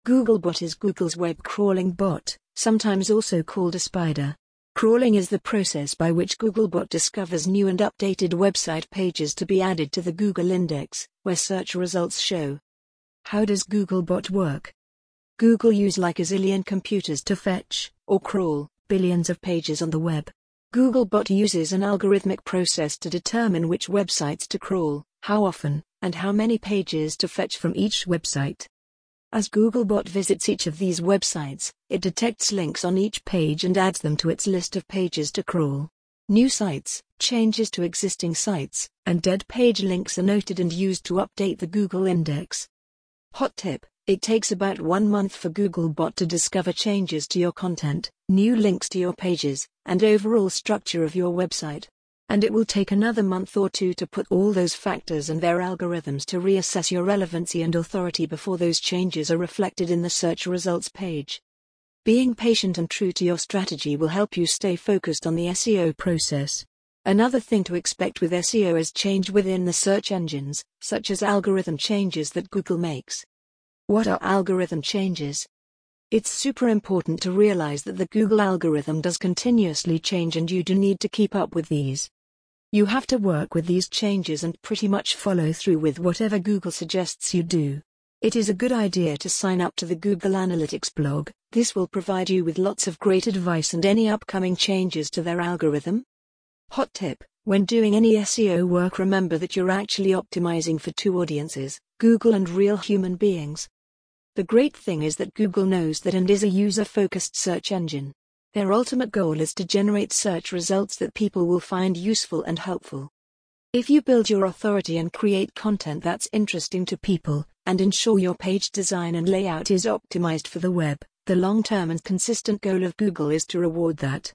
Googlebot is Google's web crawling bot, sometimes also called a spider. Crawling is the process by which Googlebot discovers new and updated website pages to be added to the Google Index, where search results show. How does Googlebot work? Google uses like a zillion computers to fetch, or crawl, billions of pages on the web. Googlebot uses an algorithmic process to determine which websites to crawl, how often, and how many pages to fetch from each website. As Googlebot visits each of these websites, it detects links on each page and adds them to its list of pages to crawl. New sites, changes to existing sites, and dead page links are noted and used to update the Google Index. Hot tip: it takes about 1 month for Googlebot to discover changes to your content, new links to your pages, and overall structure of your website. And it will take another month or 2 to put all those factors and their algorithms to reassess your relevancy and authority before those changes are reflected in the search results page. Being patient and true to your strategy will help you stay focused on the SEO process. Another thing to expect with SEO is change within the search engines, such as algorithm changes that Google makes. What are algorithm changes? It's super important to realize that the Google algorithm does continuously change and you do need to keep up with these. You have to work with these changes and pretty much follow through with whatever Google suggests you do. It is a good idea to sign up to the Google Analytics blog. This will provide you with lots of great advice and any upcoming changes to their algorithm. Hot tip: when doing any SEO work, remember that you're actually optimizing for 2 audiences, Google and real human beings. The great thing is that Google knows that and is a user-focused search engine. Their ultimate goal is to generate search results that people will find useful and helpful. If you build your authority and create content that's interesting to people, and ensure your page design and layout is optimized for the web, the long-term and consistent goal of Google is to reward that.